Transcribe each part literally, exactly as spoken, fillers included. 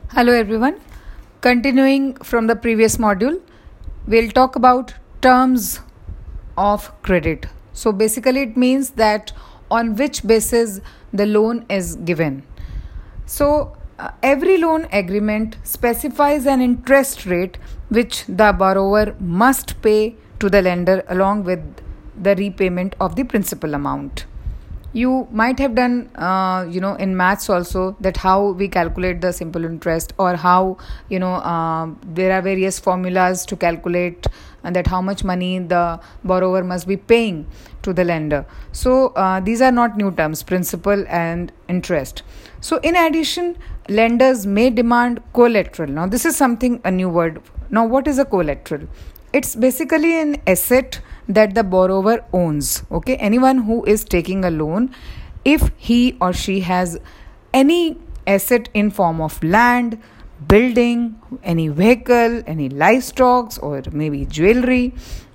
Hello everyone. Continuing from the previous module, we'll talk about terms of credit. So basically it means that on which basis the loan is given. So uh, every loan agreement specifies an interest rate which the borrower must pay to the lender along with the repayment of the principal amount. You might have done uh, you know in maths also that how we calculate the simple interest, or how you know uh, there are various formulas to calculate and that how much money the borrower must be paying to the lender. So uh, these are not new terms, principal and interest. So in addition, lenders may demand collateral. Now this is something, a new word. Now what is a collateral? It's basically an asset that the borrower owns. Okay, anyone who is taking a loan, if he or she has any asset in form of land, building, any vehicle, any livestock, or maybe jewelry,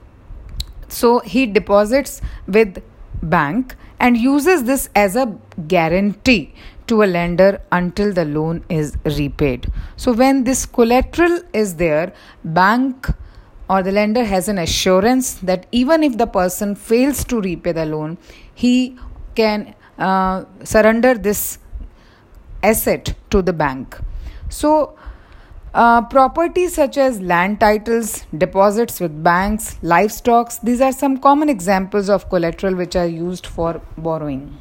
so he deposits with bank and uses this as a guarantee to a lender until the loan is repaid. So when this collateral is there, bank or the lender has an assurance that even if the person fails to repay the loan, he can uh, surrender this asset to the bank. So uh, properties such as land titles, deposits with banks, livestock, these are some common examples of collateral which are used for borrowing.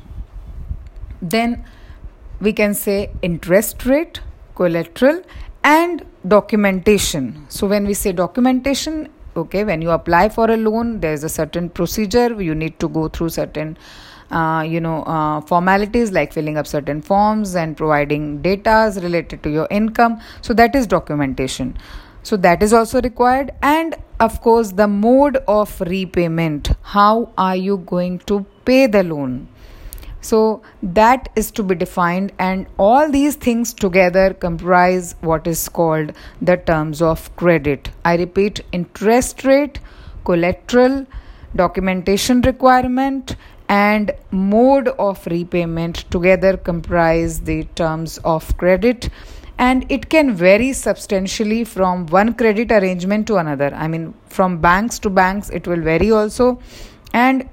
Then we can say interest rate, collateral, and documentation. So when we say documentation, okay, when you apply for a loan, there is a certain procedure. You need to go through certain uh, you know uh, formalities like filling up certain forms and providing data related to your income. So that is documentation. So that is also required. And of course the mode of repayment. How are you going to pay the loan? So that is to be defined, and all these things together comprise what is called the terms of credit. I repeat, interest rate, collateral, documentation requirement, and mode of repayment together comprise the terms of credit. And it can vary substantially from one credit arrangement to another. I mean, from banks to banks, it will vary also. And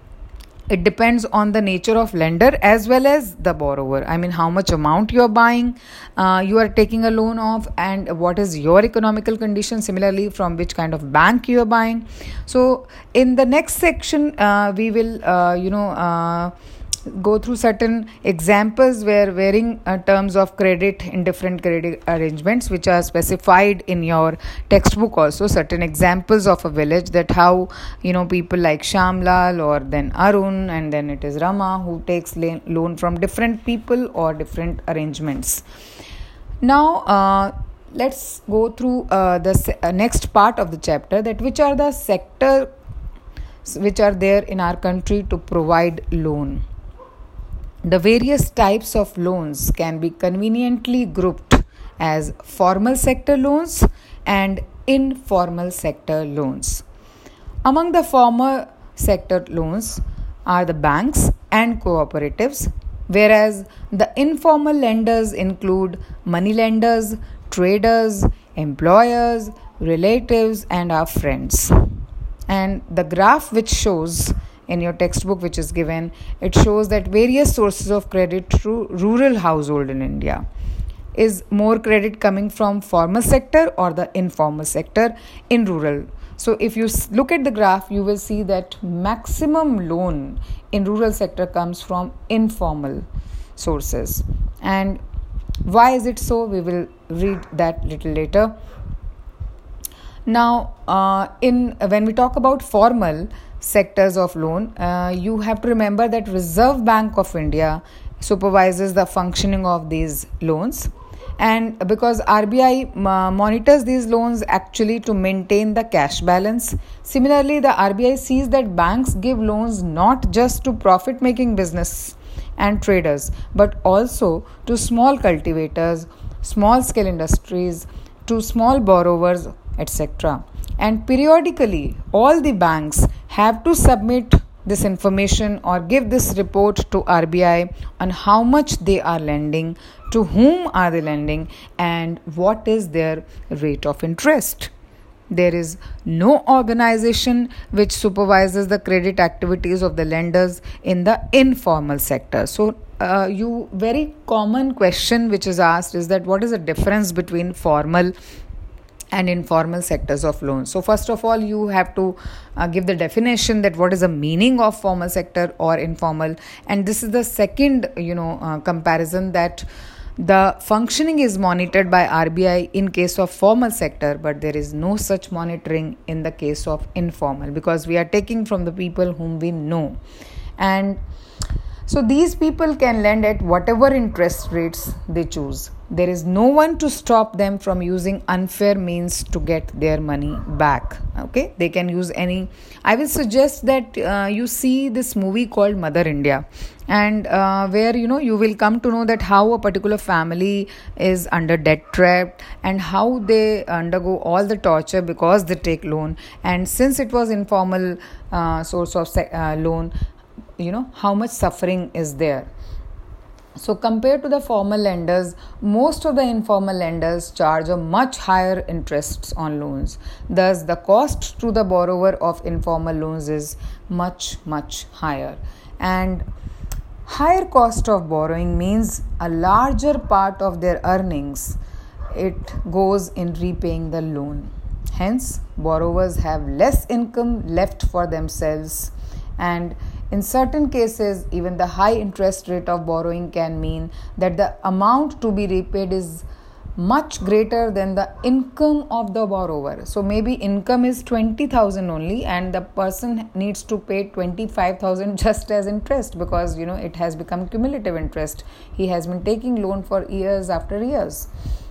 it depends on the nature of lender as well as the borrower. I mean, how much amount you are buying, uh, you are taking a loan of, and what is your economical condition. Similarly, from which kind of bank you are buying. So, in the next section, uh, we will, uh, you know, uh, go through certain examples where varying uh, terms of credit in different credit arrangements which are specified in your textbook. Also certain examples of a village, that how you know people like Shamlal or then Arun and then it is Rama who takes la- loan from different people or different arrangements. Now uh, let's go through uh, the se- uh, next part of the chapter, that which are the sectors which are there in our country to provide loan. The various types of loans can be conveniently grouped as formal sector loans and informal sector loans. Among the formal sector loans are the banks and cooperatives, whereas the informal lenders include money lenders, traders, employers, relatives, and our friends. And the graph which shows in your textbook which is given, it shows that various sources of credit to rural household in India. Is more credit coming from formal sector or the informal sector in rural? So if you look at the graph, you will see that maximum loan in rural sector comes from informal sources. And why is it so? We will read that little later. Now, uh, in when we talk about formal sectors of loan, uh, you have to remember that Reserve Bank of India supervises the functioning of these loans, and because R B I uh, monitors these loans actually to maintain the cash balance. Similarly, the R B I sees that banks give loans not just to profit making business and traders, but also to small cultivators, small scale industries, to small borrowers, et cetera. And periodically, all the banks have to submit this information or give this report to R B I on how much they are lending, to whom are they lending, and what is their rate of interest. There is no organization which supervises the credit activities of the lenders in the informal sector. So, uh, you very common question which is asked is that what is the difference between formal and informal sectors of loans. So first of all, you have to uh, give the definition that what is the meaning of formal sector or informal, and this is the second you know uh, comparison, that the functioning is monitored by R B I in case of formal sector, but there is no such monitoring in the case of informal, because we are taking from the people whom we know. And so these people can lend at whatever interest rates they choose. There is no one to stop them from using unfair means to get their money back. Okay, they can use any. I will suggest that uh, you see this movie called Mother India, and uh, where you know you will come to know that how a particular family is under debt trap and how they undergo all the torture because they take loan. And since it was informal uh, source of uh, loan, you know how much suffering is there. So compared to the formal lenders, most of the informal lenders charge a much higher interests on loans. Thus, the cost to the borrower of informal loans is much, much higher. And higher cost of borrowing means a larger part of their earnings, it goes in repaying the loan. Hence, borrowers have less income left for themselves, and in certain cases, even the high interest rate of borrowing can mean that the amount to be repaid is much greater than the income of the borrower. So maybe income is twenty thousand only, and the person needs to pay twenty-five thousand just as interest, because you know it has become cumulative interest. He has been taking loan for years after years.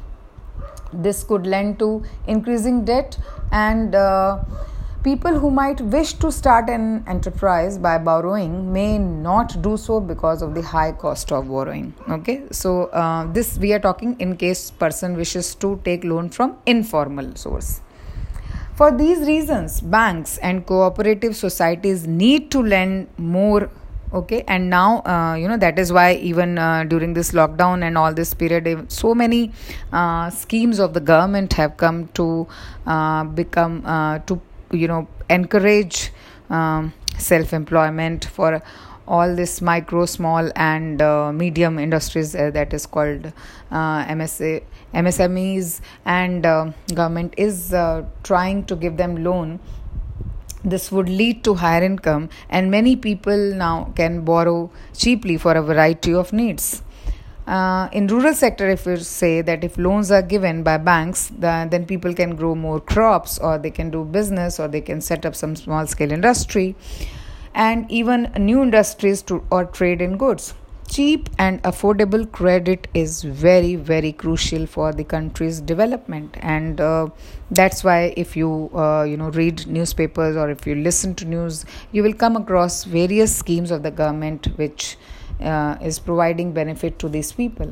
This could lend to increasing debt, and uh, people who might wish to start an enterprise by borrowing may not do so because of the high cost of borrowing. Okay, so uh, this we are talking in case person wishes to take loan from informal source. For these reasons, banks and cooperative societies need to lend more. Okay, and now uh, you know that is why even uh, during this lockdown and all this period, so many uh, schemes of the government have come to uh, become uh, to you know encourage um, self-employment for all this micro, small and uh, medium industries, uh, that is called uh, M S A, M S M Es, and uh, government is uh, trying to give them loan. This would lead to higher income, and many people now can borrow cheaply for a variety of needs. Uh, in rural sector, if we say that if loans are given by banks, the, then people can grow more crops, or they can do business, or they can set up some small scale industry, and even new industries to or trade in goods. Cheap and affordable credit is very, very crucial for the country's development, and uh, that's why if you uh, you know read newspapers or if you listen to news, you will come across various schemes of the government which Uh, is providing benefit to these people.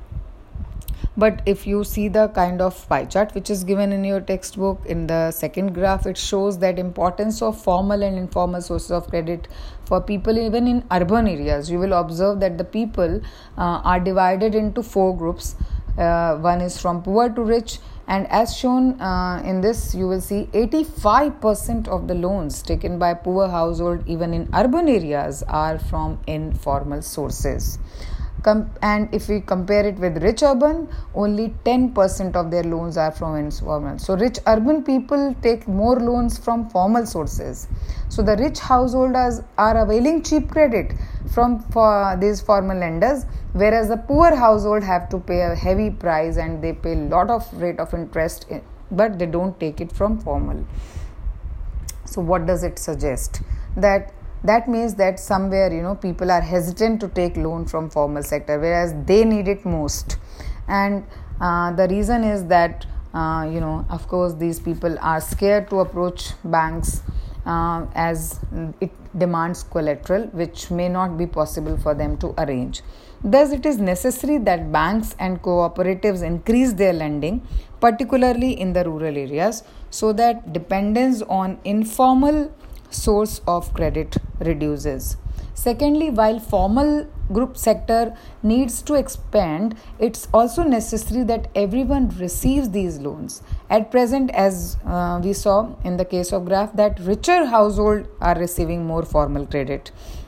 But if you see the kind of pie chart which is given in your textbook, in the second graph, it shows that importance of formal and informal sources of credit for people even in urban areas. You will observe that the people uh, are divided into four groups. Uh, one is from poor to rich, and as shown uh, in this, you will see eighty-five percent of the loans taken by poor household even in urban areas are from informal sources. Com- and if we compare it with rich urban, only ten percent of their loans are from informal. So rich urban people take more loans from formal sources. So the rich householders are availing cheap credit from for these formal lenders, whereas the poor household have to pay a heavy price and they pay a lot of rate of interest, in, but they don't take it from formal. So what does it suggest? That that means that somewhere you know people are hesitant to take loan from formal sector, whereas they need it most. And uh, the reason is that uh, you know of course these people are scared to approach banks uh, as it demands collateral which may not be possible for them to arrange. Thus, it is necessary that banks and cooperatives increase their lending, particularly in the rural areas, so that dependence on informal source of credit reduces. Secondly, while formal group sector needs to expand, it's also necessary that everyone receives these loans. At present, as uh, we saw in the case of graph, that richer households are receiving more formal credit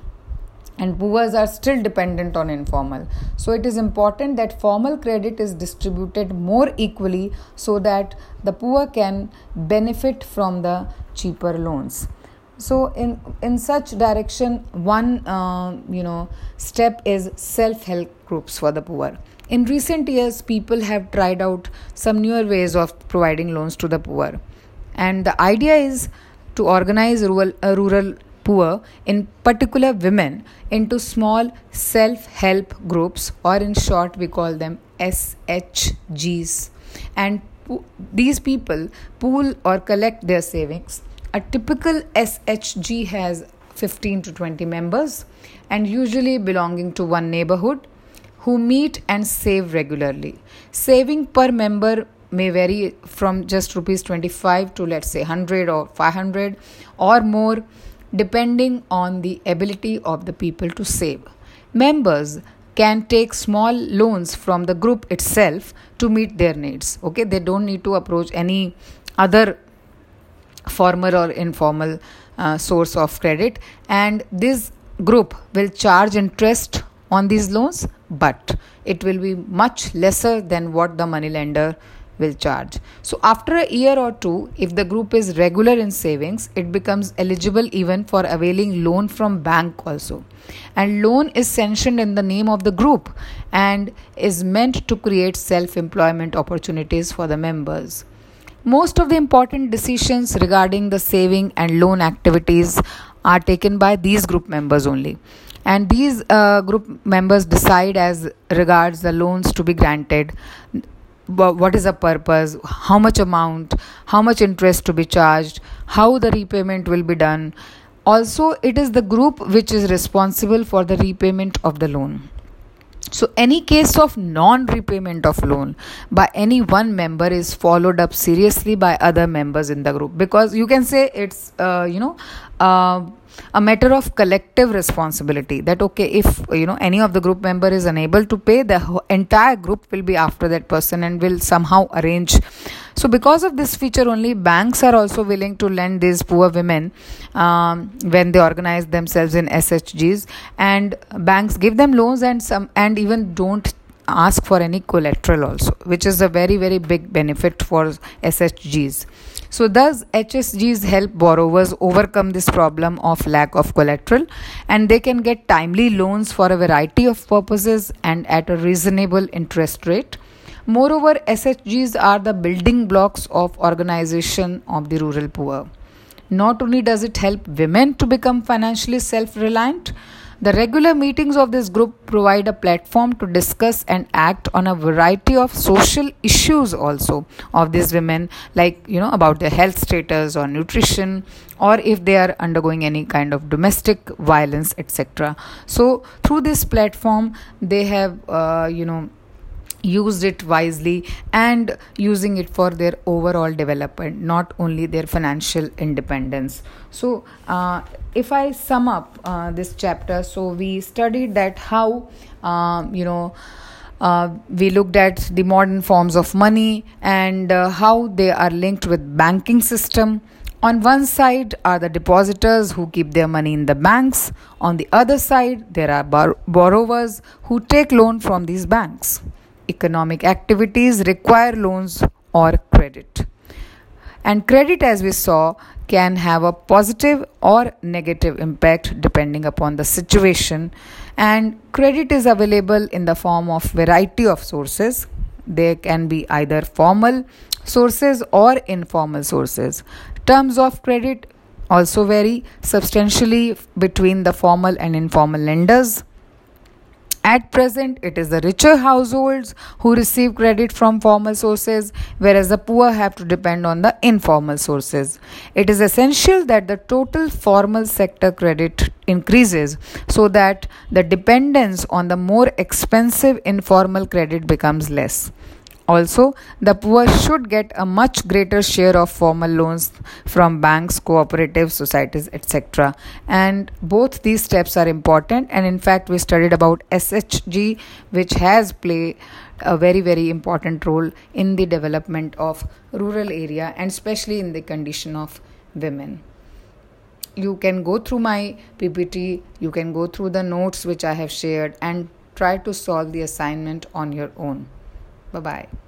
and poor are still dependent on informal. So it is important that formal credit is distributed more equally so that the poor can benefit from the cheaper loans. So in in such direction, one uh, you know step is self-help groups for the poor. In recent years, people have tried out some newer ways of providing loans to the poor, and the idea is to organize rural uh, rural poor, in particular women, into small self-help groups, or in short we call them S H Gs, and po- these people pool or collect their savings. A typical S H G has fifteen to twenty members and usually belonging to one neighborhood who meet and save regularly. Saving per member may vary from just rupees twenty-five to, let's say, one hundred or five hundred or more, depending on the ability of the people to save. Members can take small loans from the group itself to meet their needs. Okay, they don't need to approach any other formal or informal uh, source of credit, and this group will charge interest on these loans, but it will be much lesser than what the money lender will charge. So after a year or two, if the group is regular in savings, it becomes eligible even for availing loan from bank also. And loan is sanctioned in the name of the group and is meant to create self-employment opportunities for the members. Most of the important decisions regarding the saving and loan activities are taken by these group members only. And these uh, group members decide as regards the loans to be granted, what is the purpose, how much amount, how much interest to be charged, how the repayment will be done. Also, it is the group which is responsible for the repayment of the loan. So any case of non-repayment of loan by any one member is followed up seriously by other members in the group, because you can say it's uh, you know uh, a matter of collective responsibility, that okay, if you know any of the group member is unable to pay, the whole, entire group will be after that person and will somehow arrange. So because of this feature only, banks are also willing to lend these poor women um, when they organize themselves in S H Gs, and banks give them loans and some and even don't ask for any collateral also, which is a very very big benefit for S H Gs. So thus H S Gs help borrowers overcome this problem of lack of collateral, and they can get timely loans for a variety of purposes and at a reasonable interest rate. Moreover, S H Gs are the building blocks of organization of the rural poor. Not only does it help women to become financially self-reliant, the regular meetings of this group provide a platform to discuss and act on a variety of social issues also of these women, like you know about their health status or nutrition, or if they are undergoing any kind of domestic violence, et cetera. So through this platform, they have uh, you know used it wisely and using it for their overall development, not only their financial independence. So uh, if I sum up uh, this chapter, so we studied that how um, you know uh, we looked at the modern forms of money and uh, how they are linked with banking system. On one side are the depositors who keep their money in the banks. On the other side, there are bor- borrowers who take loan from these banks. Economic activities require loans or credit. And credit, as we saw, can have a positive or negative impact depending upon the situation. And credit is available in the form of variety of sources. There can be either formal sources or informal sources. Terms of credit also vary substantially between the formal and informal lenders. At present, it is the richer households who receive credit from formal sources, whereas the poor have to depend on the informal sources. It is essential that the total formal sector credit increases so that the dependence on the more expensive informal credit becomes less. Also, the poor should get a much greater share of formal loans from banks, cooperatives, societies, et cetera. And both these steps are important. And in fact, we studied about S H G, which has played a very, very important role in the development of rural area and especially in the condition of women. You can go through my P P T, you can go through the notes which I have shared and try to solve the assignment on your own. Bye bye.